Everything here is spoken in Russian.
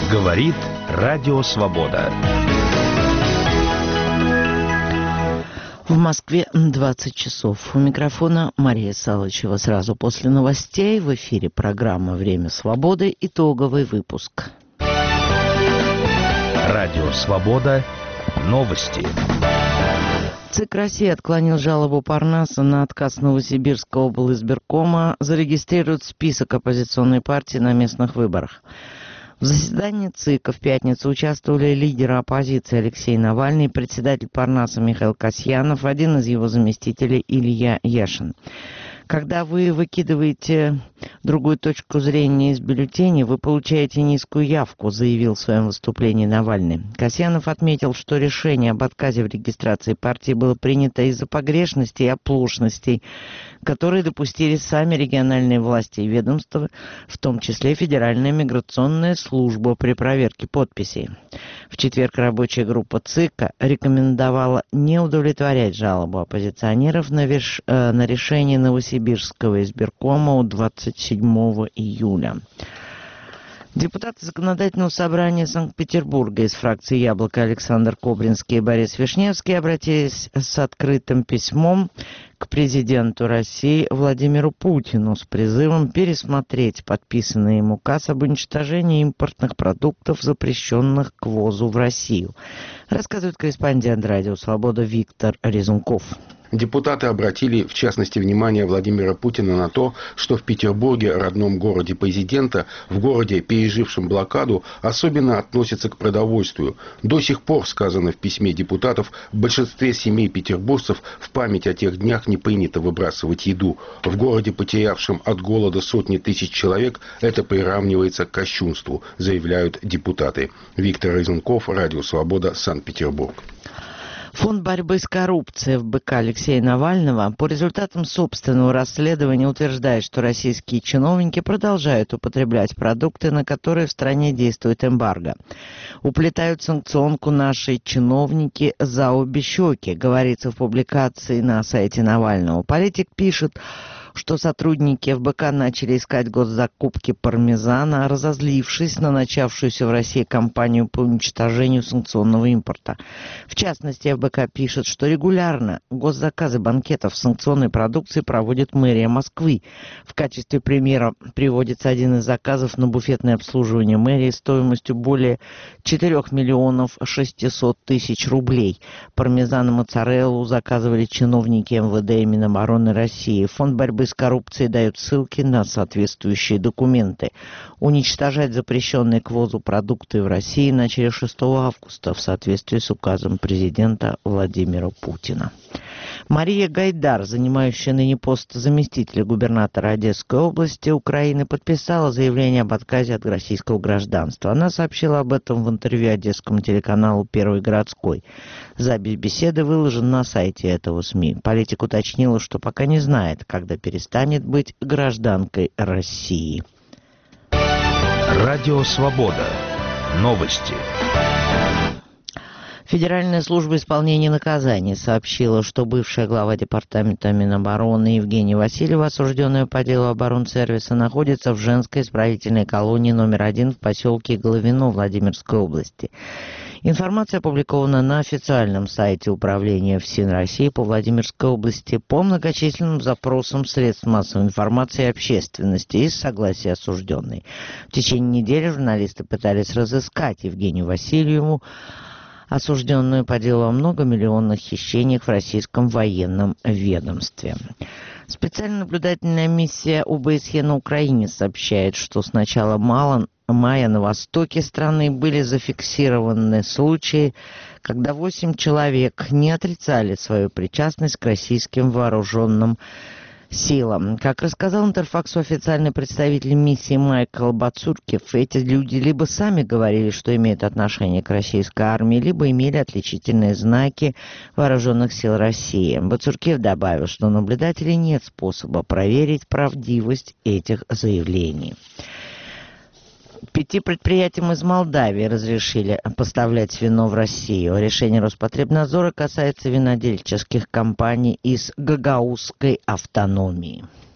Говорит Радио Свобода. В Москве 20 часов. У микрофона Мария Салычева. Сразу после новостей в эфире программа «Время свободы». Итоговый выпуск. Радио Свобода. Новости. ЦИК России отклонил жалобу Парнаса на отказ Новосибирского облизбиркома зарегистрировать список оппозиционной партии на местных выборах. В заседании ЦИКа в пятницу участвовали лидеры оппозиции Алексей Навальный, председатель Парнаса Михаил Касьянов, один из его заместителей Илья Яшин. Когда вы выкидываете другую точку зрения из бюллетеней, вы получаете низкую явку, заявил в своем выступлении Навальный. Касьянов отметил, что решение об отказе в регистрации партии было принято из-за погрешностей и оплошностей, которые допустили сами региональные власти и ведомства, в том числе Федеральная миграционная служба при проверке подписей. В четверг рабочая группа ЦИКа рекомендовала не удовлетворять жалобу оппозиционеров на решение Новосибирского избиркома от 27 июля. Депутаты Законодательного собрания Санкт-Петербурга из фракции «Яблоко» Александр Кобринский и Борис Вишневский обратились с открытым письмом к президенту России Владимиру Путину с призывом пересмотреть подписанный им указ об уничтожении импортных продуктов, запрещенных к ввозу в Россию. Рассказывает корреспондент «Радио Свобода» Виктор Резунков. Депутаты обратили, в частности, внимание Владимира Путина на то, что в Петербурге, родном городе президента, в городе, пережившем блокаду, особенно относятся к продовольствию. До сих пор, сказано в письме депутатов, в большинстве семей петербуржцев в память о тех днях не принято выбрасывать еду. В городе, потерявшем от голода сотни тысяч человек, это приравнивается к кощунству, заявляют депутаты. Виктор Резунков, Радио Свобода, Санкт-Петербург. Фонд борьбы с коррупцией ФБК Алексея Навального по результатам собственного расследования утверждает, что российские чиновники продолжают употреблять продукты, на которые в стране действует эмбарго. Уплетают санкционку наши чиновники за обе щеки, говорится в публикации на сайте Навального. Политик пишет, что сотрудники ФБК начали искать госзакупки пармезана, разозлившись на начавшуюся в России кампанию по уничтожению санкционного импорта. В частности, ФБК пишет, что регулярно госзаказы банкетов санкционной продукции проводит мэрия Москвы. В качестве примера приводится один из заказов на буфетное обслуживание мэрии стоимостью более 4 миллионов 600 тысяч рублей. Пармезан и моцареллу заказывали чиновники МВД и Минобороны России. Фонд борьбы с коррупцией дает ссылки на соответствующие документы. Уничтожать запрещенные к ввозу продукты в России начали 6 августа в соответствии с указом президента Владимира Путина. Мария Гайдар, занимающая ныне пост заместителя губернатора Одесской области Украины, подписала заявление об отказе от российского гражданства. Она сообщила об этом в интервью одесскому телеканалу «Первый городской». Запись беседы выложена на сайте этого СМИ. Политик уточнила, что пока не знает, когда перестанет быть гражданкой России. Радио Свобода. Новости. Федеральная служба исполнения наказаний сообщила, что бывшая глава департамента Минобороны Евгения Васильева, осужденная по делу оборонсервиса, находится в женской исправительной колонии номер 1 в поселке Головино Владимирской области. Информация опубликована на официальном сайте Управления ФСИН России по Владимирской области по многочисленным запросам средств массовой информации и общественности из согласия осужденной. В течение недели журналисты пытались разыскать Евгению Васильеву, осужденную по делу о многомиллионных хищениях в российском военном ведомстве. Специальная наблюдательная миссия ОБСЕ на Украине сообщает, что с начала мая на востоке страны были зафиксированы случаи, когда 8 человек не отрицали свою причастность к российским вооруженным силам. Как рассказал Интерфаксу официальный представитель миссии Майкл Бацуркев, эти люди либо сами говорили, что имеют отношение к российской армии, либо имели отличительные знаки вооруженных сил России. Бацуркев добавил, что у наблюдателей нет способа проверить правдивость этих заявлений. 5 предприятиям из Молдавии разрешили поставлять вино в Россию. Решение Роспотребнадзора касается винодельческих компаний из Гагаузской автономии.